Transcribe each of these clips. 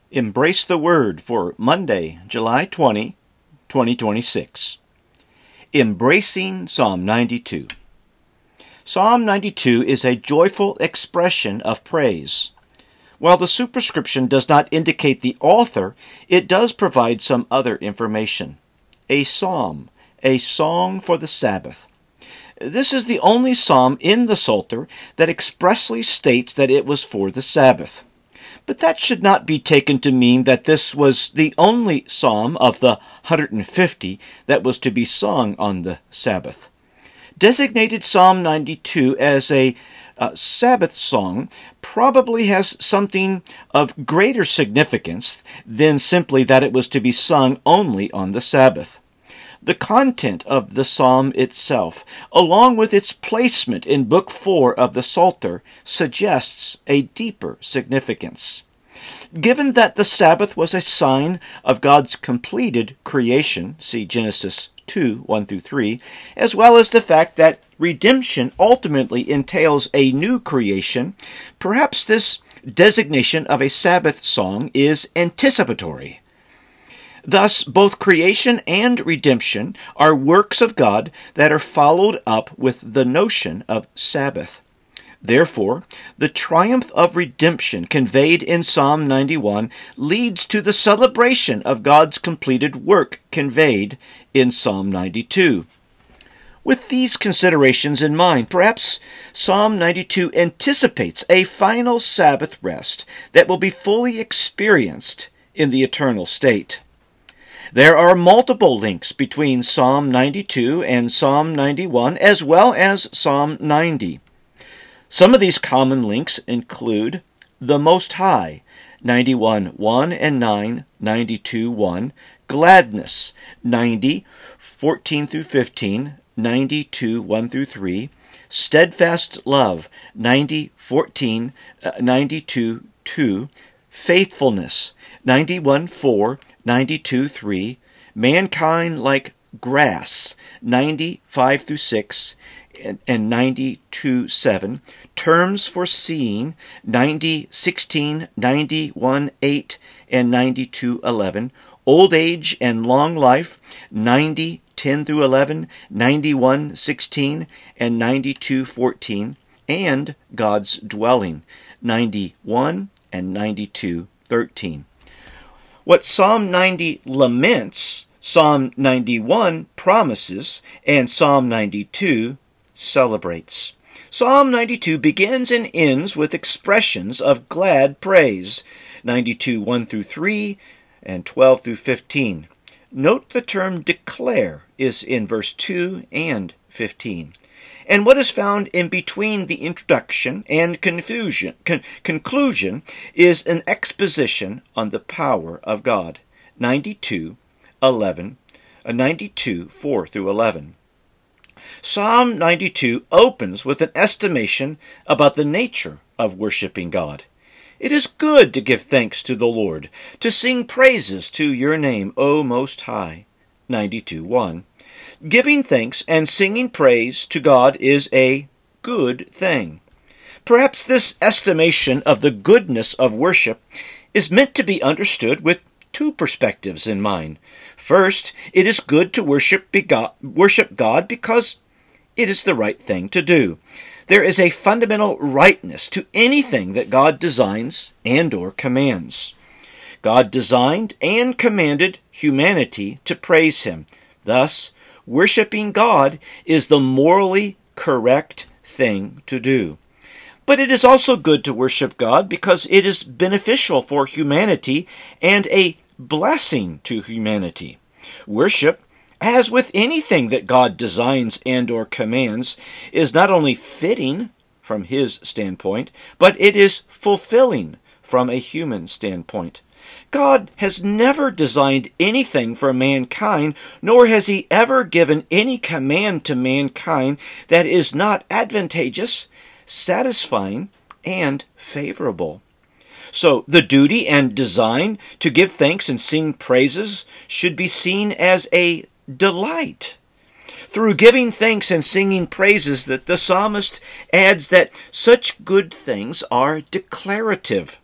Embrace the Word for Monday, July 20, 2026. Embracing Psalm 92. Psalm 92 is a joyful expression of praise. While the superscription does not indicate the author, it does provide some other information. A psalm, a song for the Sabbath. This is the only psalm in the Psalter that expressly states that it was for the Sabbath. But that should not be taken to mean that this was the only psalm of the 150 that was to be sung on the Sabbath. Designated Psalm 92 as a Sabbath song probably has something of greater significance than simply that it was to be sung only on the Sabbath. The content of the psalm itself, along with its placement in Book 4 of the Psalter, suggests a deeper significance. Given that the Sabbath was a sign of God's completed creation, see Genesis 2, 1-3, as well as the fact that redemption ultimately entails a new creation, perhaps this designation of a Sabbath song is anticipatory. Thus, both creation and redemption are works of God that are followed up with the notion of Sabbath. Therefore, the triumph of redemption conveyed in Psalm 91 leads to the celebration of God's completed work conveyed in Psalm 92. With these considerations in mind, perhaps Psalm 92 anticipates a final Sabbath rest that will be fully experienced in the eternal state. There are multiple links between Psalm 92 and Psalm 91, as well as Psalm 90. Some of these common links include the Most High, 91:1 and 9, 92:1, Gladness, 90:14-15, 92:1-3, Steadfast Love, 90:14, 92:2, Faithfulness, 91:4, 92:3, Mankind Like Grass, 90:5-6, and 92:7, Terms for Seeing, 90:16, 91:8, and 92:11, Old Age and Long Life, 90:10-11, 91:16, and 92:14, and God's Dwelling, 91 and 92:13. What Psalm 90 laments, Psalm 91 promises, and Psalm 92 celebrates. Psalm 92 begins and ends with expressions of glad praise, 92:1-3 and 12-15. Note the term declare is in verse 2 and 15. And what is found in between the introduction and conclusion is an exposition on the power of God. 92:4-11. Psalm 92 opens with an estimation about the nature of worshiping God. It is good to give thanks to the Lord, to sing praises to your name, O Most High. 92:1. Giving thanks and singing praise to God is a good thing. Perhaps this estimation of the goodness of worship is meant to be understood with two perspectives in mind. First, it is good to worship God because it is the right thing to do. There is a fundamental rightness to anything that God designs and or commands. God designed and commanded humanity to praise Him. Thus, worshiping God is the morally correct thing to do. But it is also good to worship God because it is beneficial for humanity and a blessing to humanity. Worship, as with anything that God designs and or commands, is not only fitting from His standpoint, but it is fulfilling from a human standpoint. God has never designed anything for mankind, nor has He ever given any command to mankind that is not advantageous, satisfying, and favorable. So the duty and design to give thanks and sing praises should be seen as a delight. Through giving thanks and singing praises, that the psalmist adds that such good things are declarative.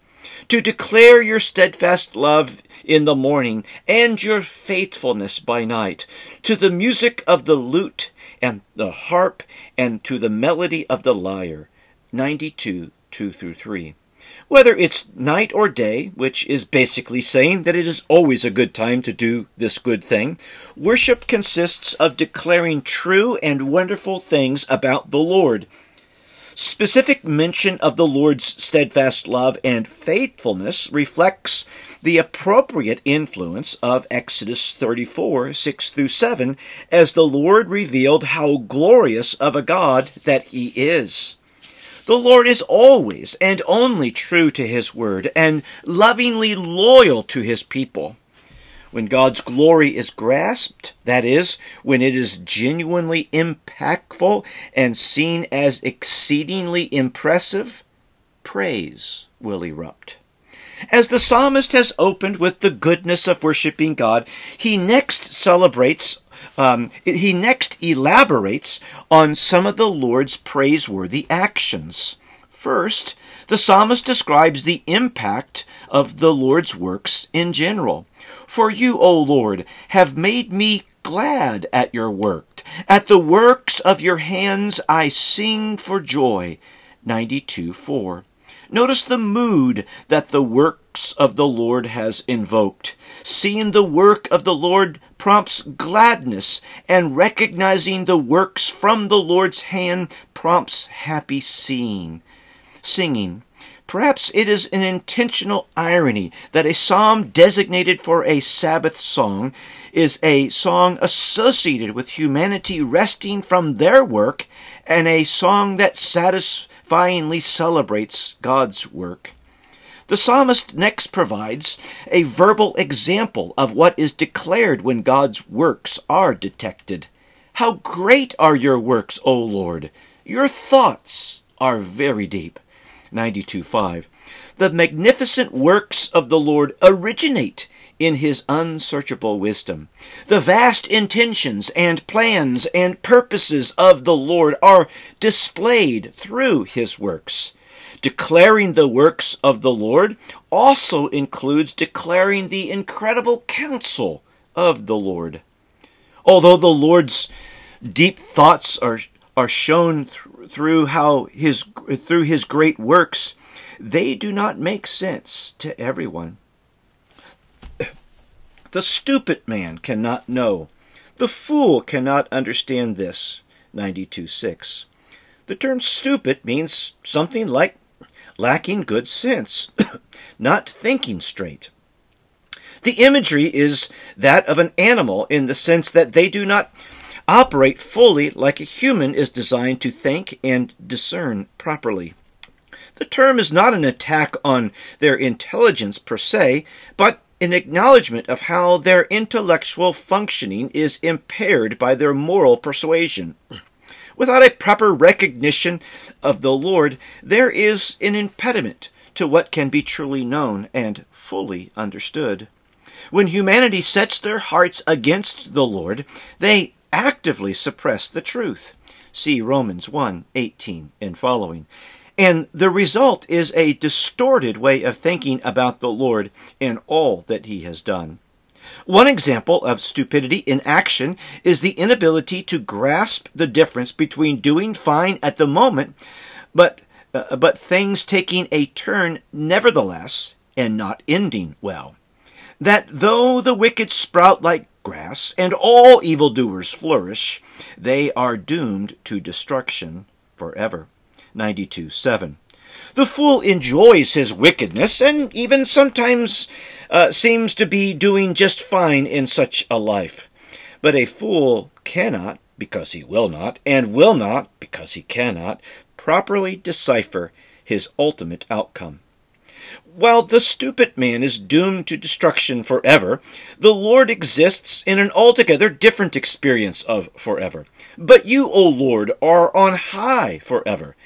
to declare your steadfast love in the morning and your faithfulness by night, to the music of the lute and the harp and to the melody of the lyre. 92, 2 through 3. Whether it's night or day, which is basically saying that it is always a good time to do this good thing, worship consists of declaring true and wonderful things about the Lord. Specific mention of the Lord's steadfast love and faithfulness reflects the appropriate influence of Exodus 34, 6 through 7, as the Lord revealed how glorious of a God that He is. The Lord is always and only true to His word and lovingly loyal to His people. When God's glory is grasped, that is, when it is genuinely impactful and seen as exceedingly impressive, praise will erupt. As the psalmist has opened with the goodness of worshiping God, he next elaborates on some of the Lord's praiseworthy actions. First, the psalmist describes the impact of the Lord's works in general. For you, O Lord, have made me glad at your work. At the works of your hands I sing for joy. 92:4. Notice the mood that the works of the Lord has invoked. Seeing the work of the Lord prompts gladness, and recognizing the works from the Lord's hand prompts happy singing. Perhaps it is an intentional irony that a psalm designated for a Sabbath song is a song associated with humanity resting from their work, and a song that satisfyingly celebrates God's work. The psalmist next provides a verbal example of what is declared when God's works are detected. How great are your works, O Lord! Your thoughts are very deep. 92:5. The magnificent works of the Lord originate in His unsearchable wisdom. The vast intentions and plans and purposes of the Lord are displayed through His works. Declaring the works of the Lord also includes declaring the incredible counsel of the Lord. Although the Lord's deep thoughts are shown through His great works, they do not make sense to everyone. The stupid man cannot know. The fool cannot understand this. 92:6. The term stupid means something like lacking good sense, not thinking straight. The imagery is that of an animal in the sense that they do not operate fully like a human is designed to think and discern properly. The term is not an attack on their intelligence per se, but an acknowledgement of how their intellectual functioning is impaired by their moral persuasion. Without a proper recognition of the Lord, there is an impediment to what can be truly known and fully understood. When humanity sets their hearts against the Lord, they actively suppress the truth. See Romans 1:18 and following. And the result is a distorted way of thinking about the Lord and all that He has done. One example of stupidity in action is the inability to grasp the difference between doing fine at the moment, but things taking a turn nevertheless and not ending well. That though the wicked sprout like grass and all evildoers flourish, they are doomed to destruction forever. 92:7. The fool enjoys his wickedness and even sometimes seems to be doing just fine in such a life. But a fool cannot, because he will not, and will not, because he cannot, properly decipher his ultimate outcome. While the stupid man is doomed to destruction forever, the Lord exists in an altogether different experience of forever. But you, O Lord, are on high forever.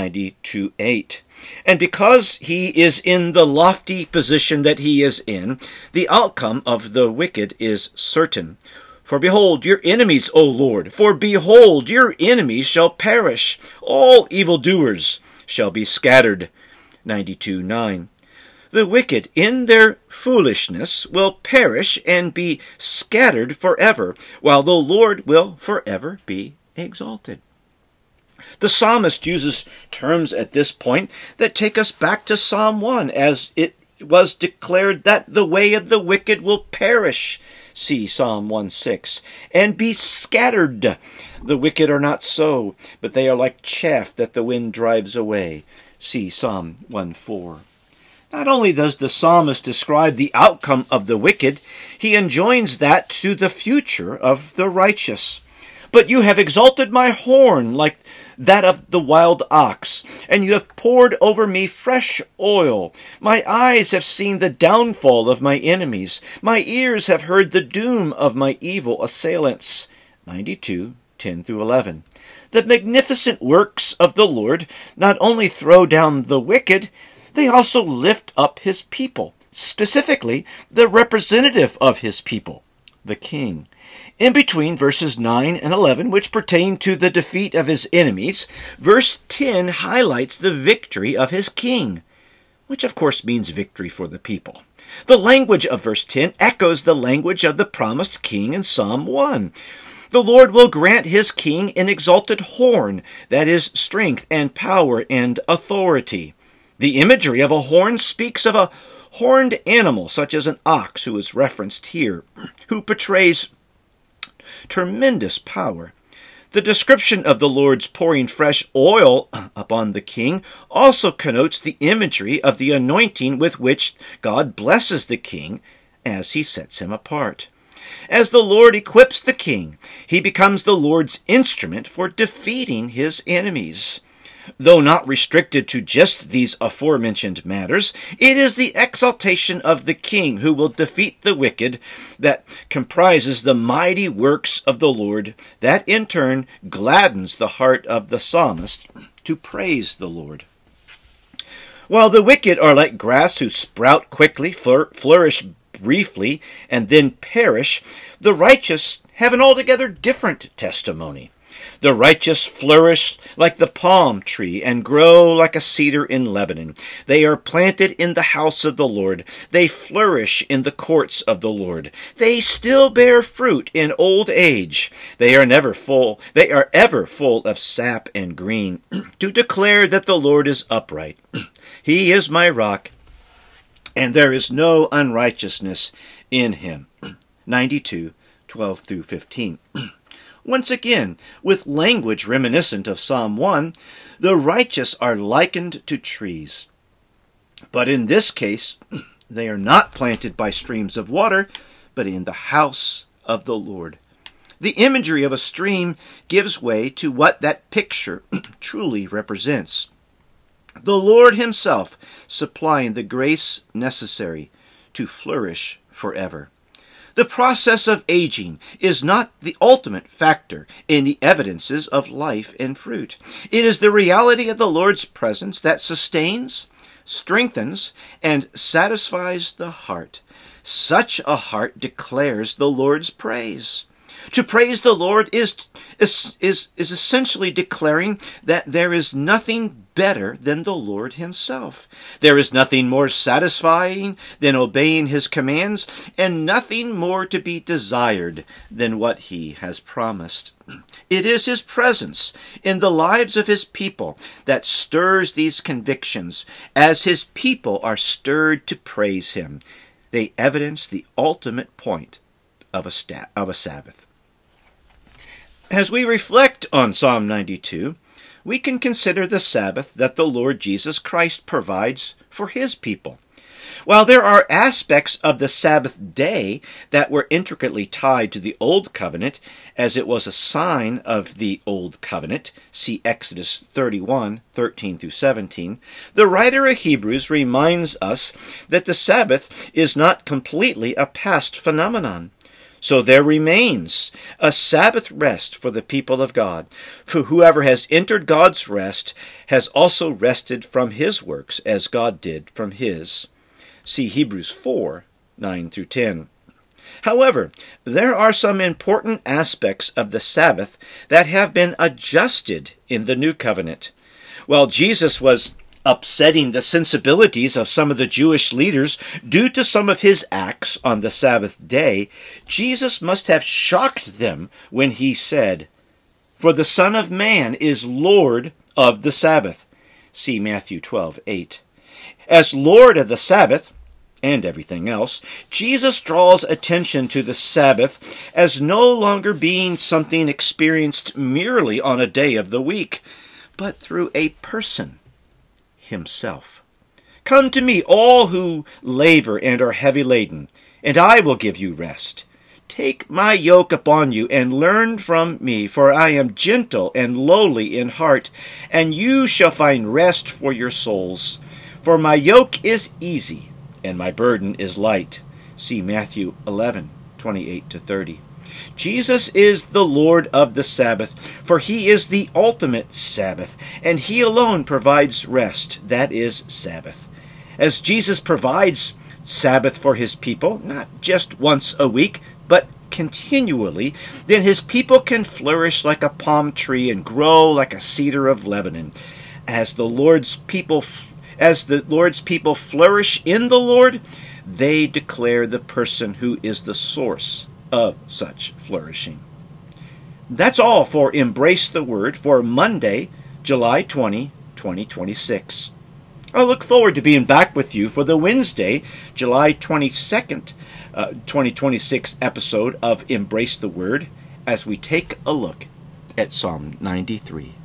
92:8. And because He is in the lofty position that He is in, the outcome of the wicked is certain. For behold your enemies, O Lord, for behold your enemies shall perish. All evildoers shall be scattered. 92:9. The wicked in their foolishness will perish and be scattered forever, while the Lord will forever be exalted. The psalmist uses terms at this point that take us back to Psalm 1, as it was declared that the way of the wicked will perish. See Psalm 1:6. And be scattered. The wicked are not so, but they are like chaff that the wind drives away. See Psalm 1:4. Not only does the psalmist describe the outcome of the wicked, he enjoins that to the future of the righteous. But you have exalted my horn like that of the wild ox, and you have poured over me fresh oil. My eyes have seen the downfall of my enemies. My ears have heard the doom of my evil assailants. 92:10-11. The magnificent works of the Lord not only throw down the wicked, they also lift up his people, specifically the representative of his people, the king. In between verses 9 and 11, which pertain to the defeat of his enemies, verse 10 highlights the victory of his king, which of course means victory for the people. The language of verse 10 echoes the language of the promised king in Psalm 1. The Lord will grant his king an exalted horn, that is, strength and power and authority. The imagery of a horn speaks of a horned animal, such as an ox, who is referenced here, who portrays tremendous power. The description of the Lord's pouring fresh oil upon the king also connotes the imagery of the anointing with which God blesses the king as he sets him apart. As the Lord equips the king, he becomes the Lord's instrument for defeating his enemies. Though not restricted to just these aforementioned matters, it is the exaltation of the king who will defeat the wicked that comprises the mighty works of the Lord, that in turn gladdens the heart of the psalmist to praise the Lord. While the wicked are like grass who sprout quickly, flourish briefly, and then perish, the righteous have an altogether different testimony. The righteous flourish like the palm tree and grow like a cedar in Lebanon. They are planted in the house of the Lord. They flourish in the courts of the Lord. They still bear fruit in old age. They are ever full of sap and green, to declare that the Lord is upright. He is my rock, and there is no unrighteousness in him. 92:12-15. Once again, with language reminiscent of Psalm 1, the righteous are likened to trees. But in this case, they are not planted by streams of water, but in the house of the Lord. The imagery of a stream gives way to what that picture truly represents. The Lord himself supplying the grace necessary to flourish forever. The process of aging is not the ultimate factor in the evidences of life and fruit. It is the reality of the Lord's presence that sustains, strengthens, and satisfies the heart. Such a heart declares the Lord's praise. To praise the Lord is essentially declaring that there is nothing better than the Lord himself. There is nothing more satisfying than obeying his commands, and nothing more to be desired than what he has promised. It is his presence in the lives of his people that stirs these convictions, as his people are stirred to praise him. They evidence the ultimate point of a Sabbath. As we reflect on Psalm 92, we can consider the Sabbath that the Lord Jesus Christ provides for his people. While there are aspects of the Sabbath day that were intricately tied to the Old Covenant, as it was a sign of the Old Covenant, see Exodus 31:13-17, the writer of Hebrews reminds us that the Sabbath is not completely a past phenomenon. So there remains a Sabbath rest for the people of God. For whoever has entered God's rest has also rested from his works as God did from his. See Hebrews 4:9-10. However, there are some important aspects of the Sabbath that have been adjusted in the New Covenant. While Jesus was upsetting the sensibilities of some of the Jewish leaders due to some of his acts on the Sabbath day, Jesus must have shocked them when he said, "For the Son of Man is Lord of the Sabbath." See Matthew 12:8. As Lord of the Sabbath, and everything else, Jesus draws attention to the Sabbath as no longer being something experienced merely on a day of the week, but through a person, himself. "Come to me, all who labor and are heavy laden, and I will give you rest. Take my yoke upon you and learn from me, for I am gentle and lowly in heart, and you shall find rest for your souls. For my yoke is easy, and my burden is light." See Matthew 11:28-30. Jesus is the Lord of the Sabbath, for he is the ultimate Sabbath, and he alone provides rest, that is, Sabbath. As Jesus provides Sabbath for his people, not just once a week, but continually, then his people can flourish like a palm tree and grow like a cedar of Lebanon. As the Lord's people flourish in the Lord, they declare the person who is the source of such flourishing. That's all for Embrace the Word for Monday, July 20, 2026. I look forward to being back with you for the Wednesday, July 22nd, 2026 episode of Embrace the Word as we take a look at Psalm 93.